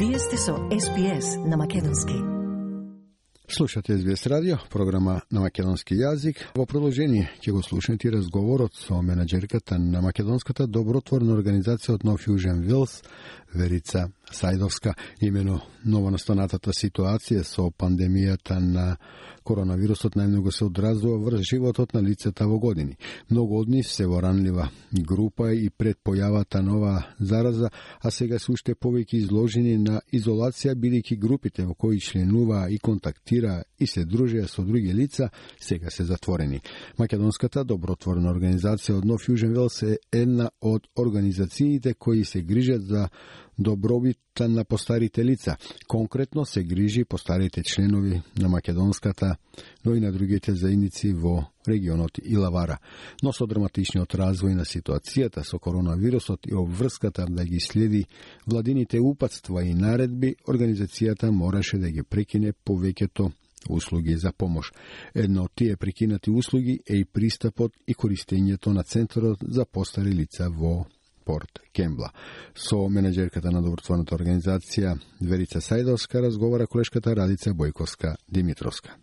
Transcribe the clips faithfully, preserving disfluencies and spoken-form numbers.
Вие сте со Ес Би Ес на македонски. Слушате Ес Би Ес радио, програма на македонски јазик. Во продолжение ќе го слушнете разговорот со менаџерката на македонската добротворна организација од Нов Јужен Вилс, Верица Сајдовска. Имено новонастанатата ситуација со пандемијата на коронавирусот најмногу се одразува врз животот на лицата во години. Многу од нив се во ранлива група и пред појавата нова зараза, а сега се уште повеќе изложени на изолација, бидејќи групите во кои членуваа и контактираа и се дружеа со други лица, сега се затворени. Македонската добротворна организација од Нов Јужен Вилс е една од организациите кои се грижат за добробита на постарите лица. Конкретно се грижи постарите членови на македонската, но и на другите заедници во регионот Илавара. Но со драматичниот развој на ситуацијата со коронавирусот и обврската да ги следи владините упатства и наредби, организацијата мораше да ги прекине повеќето услуги за помош. Едно од тие прекинати услуги е и пристапот и користењето на Центарот за постари лица во Порт Кембла. Со менаџерката на добротворната организација Верица Сајдовска разговара колешката Радица Бојковска Димитровска.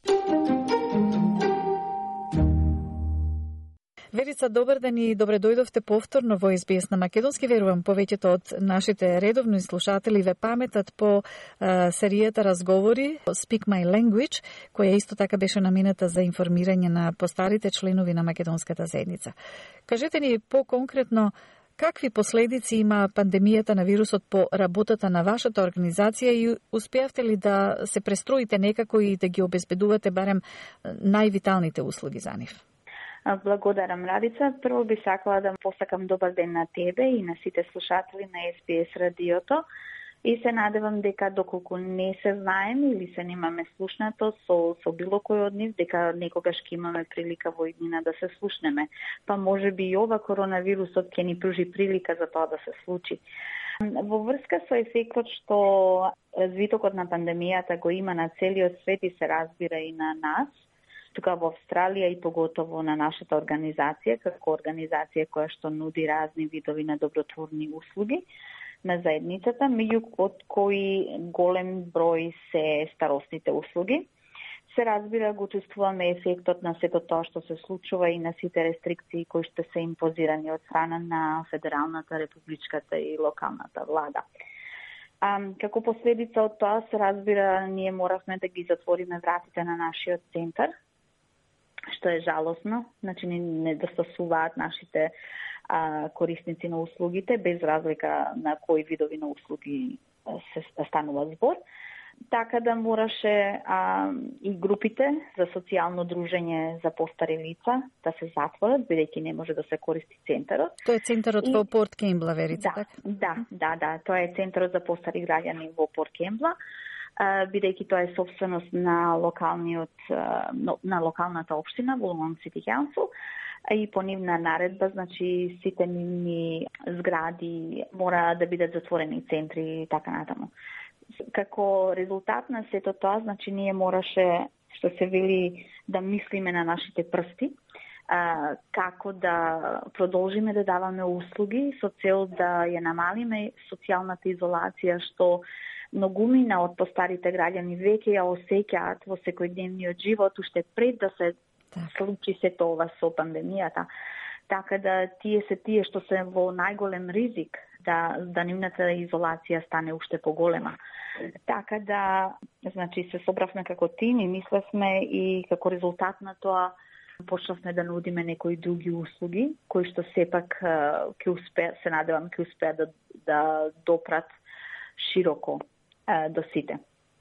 Верица, добар ден и добре дојдовте повторно во Ес Би Ес на македонски. Верувам повеќето од нашите редовни слушатели ве паметат по а, серијата разговори Speak My Language, која исто така беше намената за информирање на постарите членови на македонската заедница. Кажете ни по-конкретно, какви последици има пандемијата на вирусот по работата на вашата организација и успеавте ли да се престроите некако и да ги обезбедувате барем највиталните услуги за нив? Благодарам, Радица. Прво би сакала да посакам добар ден на тебе и на сите слушатели на Ес Би Ес радиото и се надевам дека доколку не се знаем или се немаме слушнато со, со било кој од нив, дека некогаш ќе имаме прилика во иднина да се слушнеме. Па може би и ова коронавирусот ќе ни пружи прилика за тоа да се случи. Во врска со ефектот што развитокот на пандемијата го има на целиот свет и се разбира и на нас, тука во Австралија и поготово на нашата организација, како организација која што нуди разни видови на добротворни услуги на заедницата, меѓу од кои голем број се старосните услуги. Се разбира, го чувствуваме ефектот на сето тоа што се случува и на сите рестрикции кои што се импозирани од страна на федералната, републичката и локалната влада. А, како последица од тоа, се разбира, ние моравме да ги затвориме вратите на нашиот центар, што е жалосно, значи не недостасуваат нашите а, корисници на услугите, без разлика на кои видови на услуги се станува збор. Така да мораше а, и групите за социјално дружење за постари лица да се затворат, бидејќи не може да се користи центарот. Тој е центарот и... во Порт Кембла, Верица, да, така? Да, да, да, тоа е центарот за постари граѓани во Порт Кембла, бидејќи тоа е собственост на локалниот на локалната општина Wollongong City Council и по нивна наредба, значи сите нивни згради мора да бидат затворени центри и така натаму. Како резултат на сето тоа, значи ние мораше, што се вели, да мислиме на нашите прсти, а, како да продолжиме да даваме услуги со цел да ја намалиме социјалната изолација што многумина од постарите граѓани веќе ја осеќаат во секојдневниот живот уште пред да се так. случи се тоа со пандемијата. Така да тие се тие што се во најголем ризик да да нивната изолација стане уште поголема. Така да, значи се собравме како тим и мислевме и како резултат на тоа почнавме да нудиме некои други услуги кои што сепак ќе успеат, се надевам ќе успеат да да допрат широко до сите.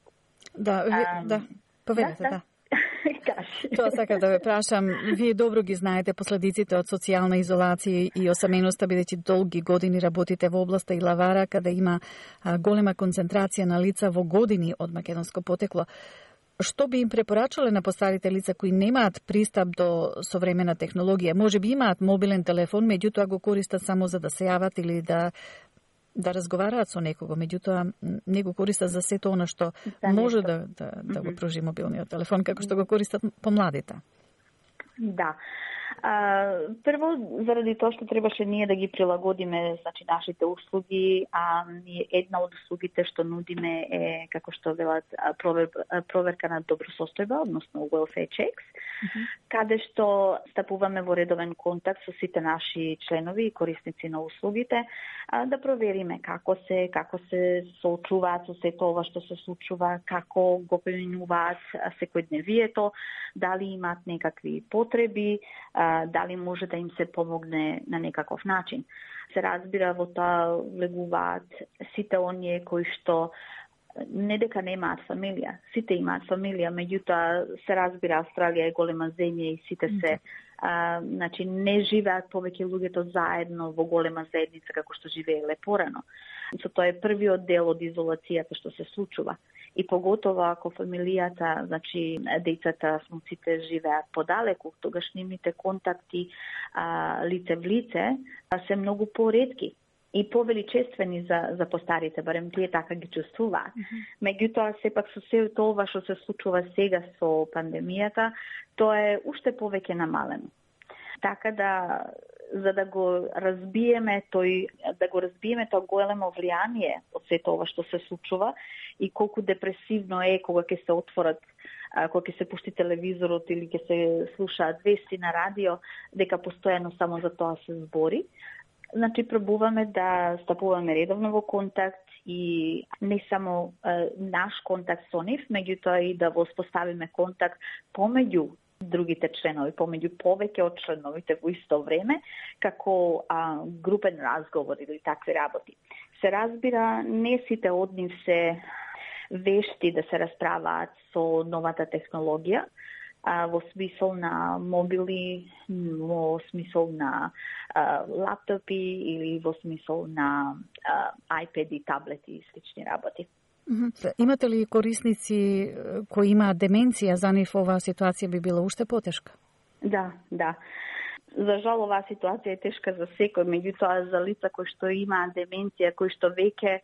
Да, ви, um, да, поведете, да. да. Тоа сакам да ве прашам. Вие добро ги знаете последиците од социјална изолација и осаменоста, бидејќи долги години работите во областа Илавара, каде има а, голема концентрација на лица во години од македонско потекло. Што би им препорачале на постарите лица кои немаат пристап до современа технологија? Може би имаат мобилен телефон, меѓутоа го користат само за да се јават или да да разговараат со некого, меѓутоа не го користат за сето она што за може да, да, да го пружи мобилниот телефон, како што го користат помладите. Да. А, прво, заради тоа што требаше ние да ги прилагодиме, значи, нашите услуги, а една од услугите што нудиме е, како што велат, провер, проверка на добросостојба, односно welfare checks, mm-hmm. каде што стапуваме во редовен контакт со сите наши членови и корисници на услугите, а, да провериме како се, како се соочуваат со сето ова што се случува, како го поминуваат секојдневието, дали имаат некакви потреби, дали може да им се помогне на некаков начин. Се разбира, во тоа влегуваат сите оние кои што не дека немаат фамилија, сите имаат фамилија, меѓутоа се разбира, Австралија е голема земја и сите се, а, значи не живеат повеќе луѓето заедно во голема заедница како што живееле порано. Со тоа е првиот дел од изолацијата што се случува. И поготово ако фамилијата, значи децата, смуците живеат подалеку, тогаш нивните контакти а, лице в лице а, се многу поретки и повеличествени за, за постарите, барем тие така ги чувствуваат. Mm-hmm. Меѓутоа, сепак со се тоа што се случува сега со пандемијата, тоа е уште повеќе намалено. Така да, за да го разбиеме тој, да го разбиеме тоа големо влијание од сето ова што се случува и колку депресивно е кога ќе се отворат, кога ќе се пушти телевизорот или ќе се слушаат вести на радио, дека постојано само за тоа се збори. Значи, пробуваме да стапуваме редовно во контакт и не само е, наш контакт со нив, меѓутоа и да воспоставиме контакт помеѓу другите членови, помеѓу повеќе од членовите во исто време, како а, групен разговор или такви работи. Се разбира, не сите од нив се вешти да се расправаат со новата технологија, а, во смисол на мобили, во смисол на а, лаптопи или во смисол на а, айпеди, таблети и слични работи. Имате ли корисници кои имаат деменција, за нив оваа ситуација би била уште потешка? Да, да. За жал, оваа ситуација е тешка за секој, меѓутоа за лица кои што имаат деменција, кои што веќе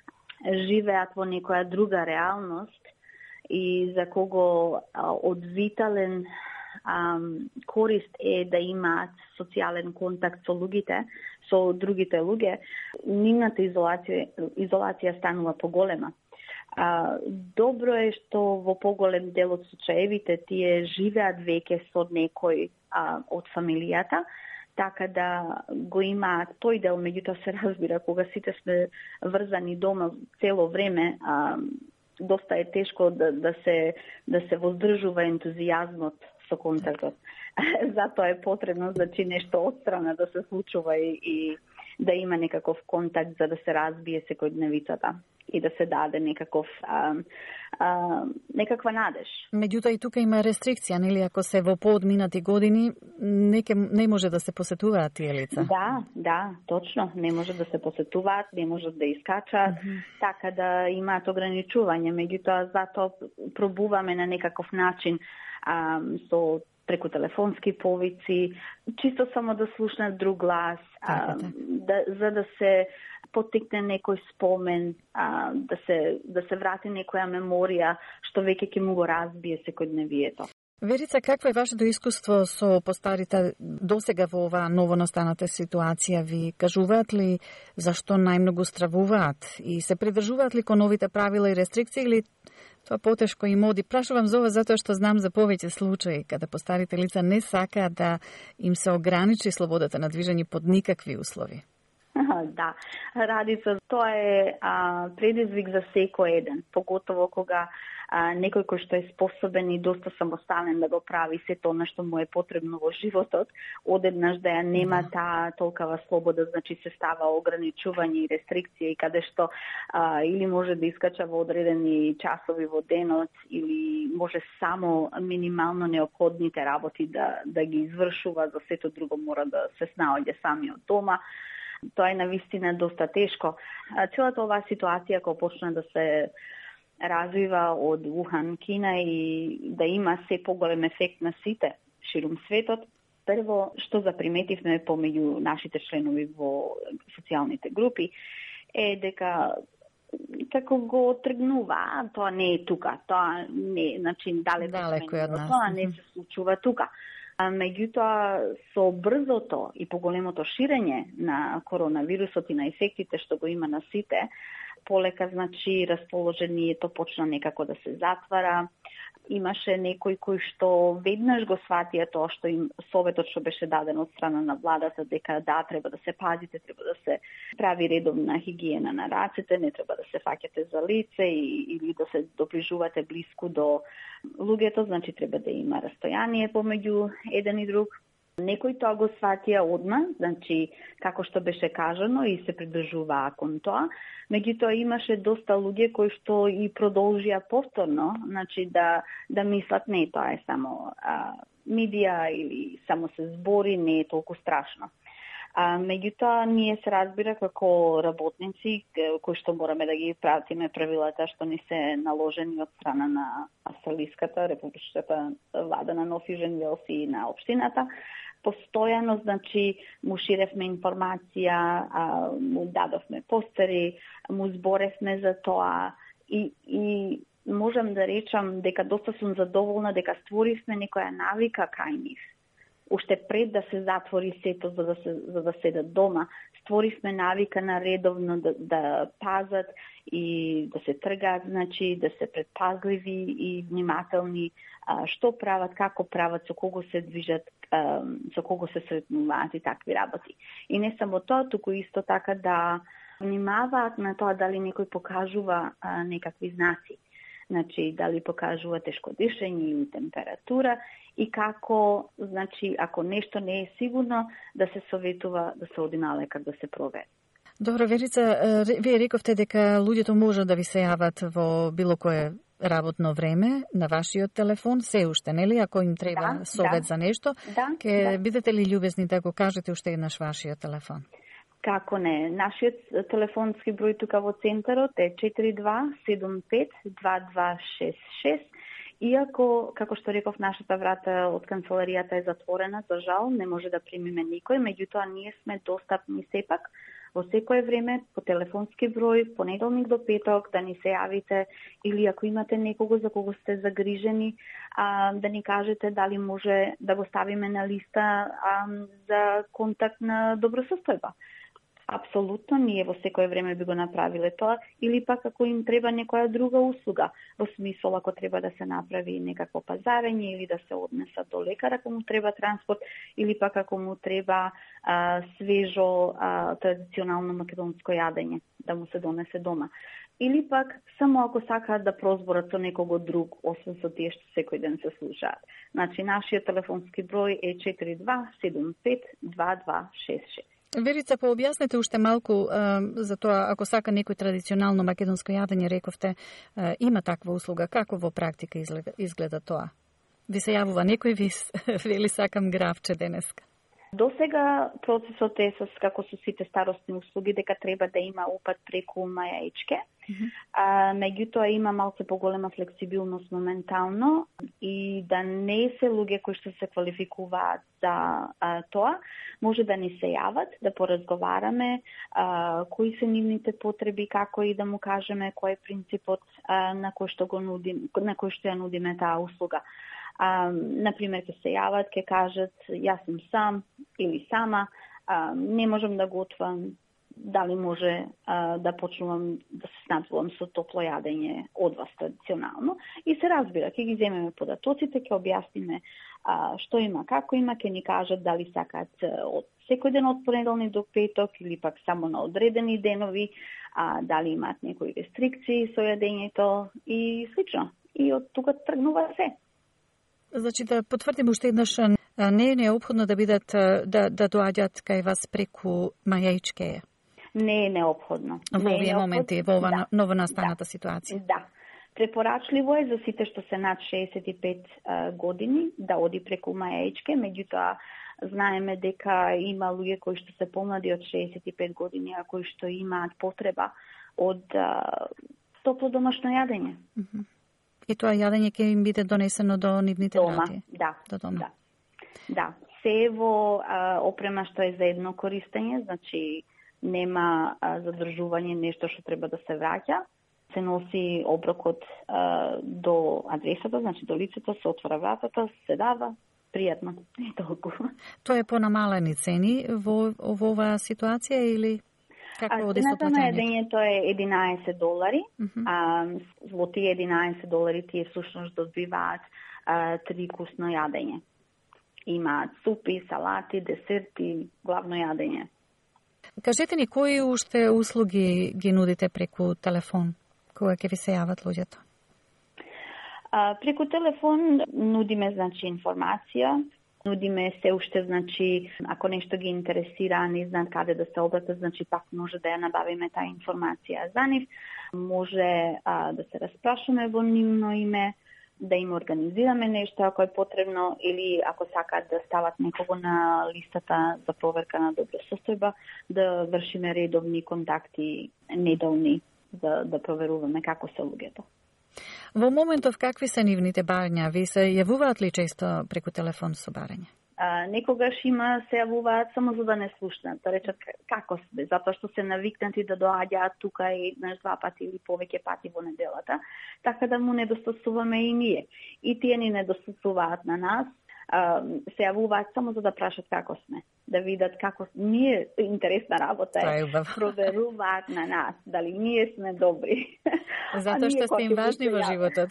живеат во некоја друга реалност и за кого од витален ам, корист е да имаат социјален контакт со луѓите, со другите луѓе, нивната изолација, изолација станува поголема. А, добро е што во поголем дел од случаевите тие живеат веќе со некој а, од фамилијата, така да го имаат тој дел, меѓутоа се разбира, кога сите сме врзани дома цело време, а, доста е тешко да, да, се, да се воздржува ентузијазмот со контактот. Затоа е потребно, значи, нешто отстрана да се случува и, и да има некаков контакт за да се разбие секојдневицата и да се даде некаков а, а, некаква надеж. Меѓутоа и тука има рестрикција, нели, ако се во поодминати години не, не може да се посетуваат тие лица. Да, да, точно, не може да се посетуваат, не можат да искачаат, mm-hmm. така да имаат ограничување, меѓутоа затоа пробуваме на некаков начин а, со преку телефонски повици, чисто само да слушнат друг глас, а, да, за да се потикне некој спомен, а, да се да се врати некоја меморија што веќе ќе му го разбие секојдневието. Верица, какво е вашето искуство со постарите досега во оваа новонастаната ситуација? Ви кажуваат ли зашто најмногу стравуваат и се придржуваат ли кон новите правила и рестрикции или тоа потешко им оди? Прашувам за ова затоа што знам за повеќе случаи каде постарите лица не сакаат да им се ограничи слободата на движење под никакви услови. Да, Радица, тоа е а, предизвик за секој еден, поготово кога а, некој кој што е способен и доста самостален да го прави сето она што му е потребно во животот, одеднаш да ја нема таа толкава слобода, значи се става ограничување и рестрикција и каде што а, или може да искача во одредени часови во денот или може само минимално неопходните работи да, да ги извршува, за сето друго мора да се снаоѓа сами од дома. Тоа е навистина доста тешко. Целата оваа ситуација која почна да се развива од Ухан, Кина и да има се поголем ефект на сите ширум светот, прво што заприметивме помеѓу нашите членови во социјалните групи е дека како го тргнува, тоа не е тука, тоа не, значи далеко, далеко од нас. Тоа не се случува тука. А, меѓутоа, со брзото и поголемото ширење на коронавирусот и на ефектите што го има на сите, полека, значи, расположението почна некако да се затвара. Имаше некои кои што веднаш го сватија тоа што им советот што беше даден од страна на владата, дека да, треба да се пазите, треба да се прави редовна хигиена на рацете, не треба да се фаќате за лице и, или да се доближувате блиску до луѓето, значи треба да има растојание помеѓу еден и друг. Некои тоа го сватија одма, значи како што беше кажано и се придржуваа кон тоа. Меѓутоа имаше доста луѓе кои што и продолжија повторно, значи да да мислат не тоа е само а, медија или само се збори, не е толку страшно. А, меѓутоа ние се разбира како работници кои што мораме да ги пратиме правилата што ни се наложени од страна на австралиската републичката влада на Нов Јужен Велс и на општината. Постојано, значи, му ширевме информација, а, му дадовме постери, му зборевме за тоа и, и можам да речам дека доста сум задоволна дека створивме некоја навика кај нив. Уште пред да се затвори сето за да се за да седат дома, створивме навика на редовно да, да пазат и да се тргаат, значи да се предпазливи и внимателни а, што прават, како прават, со кого се движат, а, со кого се сретнуваат и такви работи. И не само тоа, туку исто така да внимаваат на тоа дали некој покажува а, некакви знаци. Значи, дали покажува тешко дишење или температура и како, значи, ако нешто не е сигурно, да се советува да се оди на лекар да се провери. Добро, Верица, вие рековте дека луѓето можат да ви се јават во било кое работно време на вашиот телефон, се уште, нели? Ако им треба да, совет да. за нешто, да, ке да. бидете ли љубезни да го кажете уште еднаш вашиот телефон? Како не, нашиот телефонски број тука во центарот е четири два седум пет два два шест шест. Иако, како што реков, нашата врата од канцеларијата е затворена, за жал, не може да примиме никој, меѓутоа ние сме достапни сепак во секое време по телефонски број, понеделник до петок, да ни се јавите или ако имате некого за кого сте загрижени, а, да ни кажете дали може да го ставиме на листа а, за контакт на добросостојба. Апсолутно, ние во секое време би го направиле тоа, или пак ако им треба некоја друга услуга, во смисол ако треба да се направи некакво пазарење или да се однесат до лекар ако му треба транспорт, или пак ако му треба а, свежо а, традиционално македонско јадење, да му се донесе дома. Или пак само ако сакаат да прозборат со некого друг, освен со тие што секој ден се слушаат. Значи, нашиот телефонски број е четири два седум пет два два шест шест. Верица, пообјаснете уште малку а, за тоа, ако сака некој традиционално македонско јадење, рековте, а, има таква услуга. Како во практика изгледа, изгледа тоа? Ви се јавува некој, ви вели сакам гравче денеска? До сега процесот е со, како со сите старосни услуги, дека треба да има упат преку мајаичке. Mm-hmm. А, меѓутоа има малце поголема флексибилност моментално и да не се луѓе кои што се квалификуваат за а, тоа, може да ни се јават, да поразговараме а, кои се нивните потреби, како и да му кажеме кој е принципот а, на кој што го нудим, на кој што ја нудиме таа услуга. А, например, ќе се јават, ќе кажат јас сум сам или сама, а, не можам да готвам, дали може а, да почнувам да се снабдувам со топло јадење од вас традиционално. И се разбира, ќе ги земеме податоците, ќе објасниме а, што има, како има, ќе ни кажат дали сакаат од секој ден од понеделник до петок или пак само на одредени денови, а, дали имаат некои рестрикции со јадењето и слично. И од тука тргнува се. Значи да потврдиме уште еднаш, не е необходно да бидат да да доаѓаат кај вас преку мајаичке. Не е необходно. Во овие моменти, во ова да. новонастаната да. ситуација. Да. Препорачливо е за сите што се над шеесет и пет а, години да оди преку мајаичке, меѓутоа знаеме дека има луѓе кои што се помлади од шеесет и пет години, а кои што имаат потреба од а, топло домашно јадење. Mm-hmm. И тоа јадење ќе им биде донесено до нивните врати? Да, до дома. Да. Да. Се во а, опрема што е за едно користење, значи нема а, задржување нешто што треба да се враќа. Се носи оброкот а, до адресата, значи до лицето, се отвора вратата, се дава пријатно и толку. Тоа е по намалени цени во, во оваа ситуација или како оди со платењето? Цената на едењето е единаесет долари, uh -huh. а во тие единаесет долари тие всушност добиваат а, три кусно јадење. Имаат супи, салати, десерти, главно јадење. Кажете ни, кои уште услуги ги нудите преку телефон, кога ќе ви се јават луѓето? А, преку телефон нудиме, значи, информација, нудиме се уште, значи, ако нешто ги интересира, не знаат каде да се обратат, значи, пак може да ја набавиме таа информација за нив, може а, да се распрашаме во нивно име, да им организираме нешто ако е потребно или ако сакаат да стават некого на листата за проверка на добра состојба, да вршиме редовни контакти неделни за да проверуваме како се луѓето. Во моментов какви се нивните барања? Ви се јавуваат ли често преку телефон со барање? А, некогаш има се јавуваат само за да не слушнат, да речат како сте, затоа што се навикнати да доаѓаат тука еднаш два пати или повеќе пати во неделата, така да му недостасуваме и ние. И тие ни недостасуваат на нас, а, се јавуваат само за да прашат како сме, да видат како ние, интересна работа е, проверуваат на нас, дали ние сме добри. Затоа што сте им важни во животот.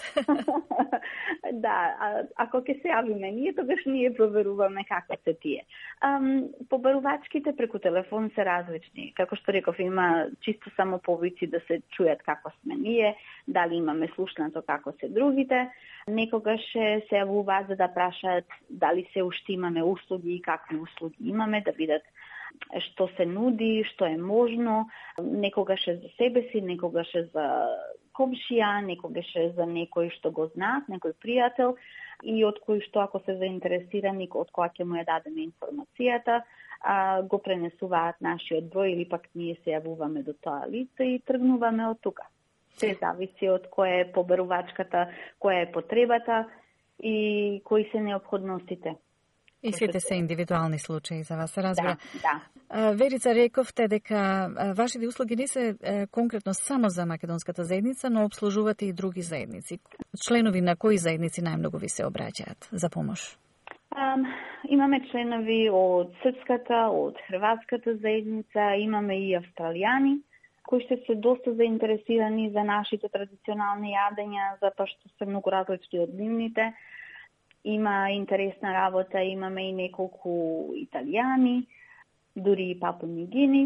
Да, а, ако ќе се јавиме ние, тогаш ние проверуваме како се тие. Um, побарувачките преку телефон се различни. Како што реков, има чисто само повици да се чујат како сме ние, дали имаме слушнато како се другите. Некогаш се јавуваат за да прашаат дали се уште имаме услуги и какви услуги имаме, да видат што се нуди, што е можно. Некогаш е за себе си, некогаш е за комшија, некогаш е за некој што го знаат, некој пријател и од кој што ако се заинтересирани, од која ќе му ја дадеме информацијата, а, го пренесуваат нашиот број или пак ние се јавуваме до тоа лице и тргнуваме од тука. Се зависи од која е побарувачката, која е потребата и кои се неопходностите. И сите се индивидуални случаи за вас, се разбира. Да, да. Верица, рековте дека вашите услуги не се конкретно само за македонската заедница, но обслужувате и други заедници. Членови на кои заедници најмногу ви се обраќаат за помош? Um, имаме членови од српската, од хрватската заедница, имаме и австралијани, кои ще се доста заинтересирани за нашите традиционални јадења, затоа што се многу различни од нивните. Има интересна работа, имаме и неколку италијани, дури и Папуа Нью Гини.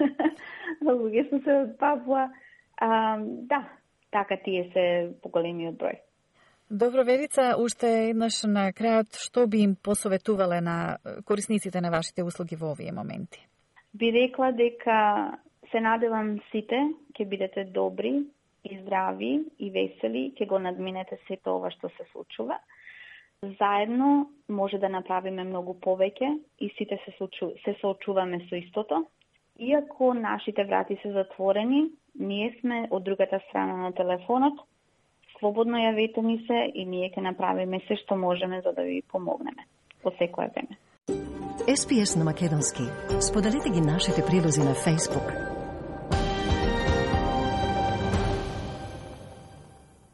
Луѓе се се од Папуа. А, да, така тие се поголемиот број. Добро, Верица, уште еднаш на крајот, што би им посоветувале на корисниците на вашите услуги во овие моменти? Би рекла дека се надевам сите ќе бидете добри и здрави и весели, ќе го надминете сето ова што се случува. Заедно може да направиме многу повеќе и сите се, случу, се соочуваме со истото. Иако нашите врати се затворени, ние сме од другата страна на телефонот. Слободно јавете ни се и ние ќе направиме се што можеме за да ви помогнеме по секое време. Ес Би Ес на македонски. Споделете ги нашите прилози на Facebook.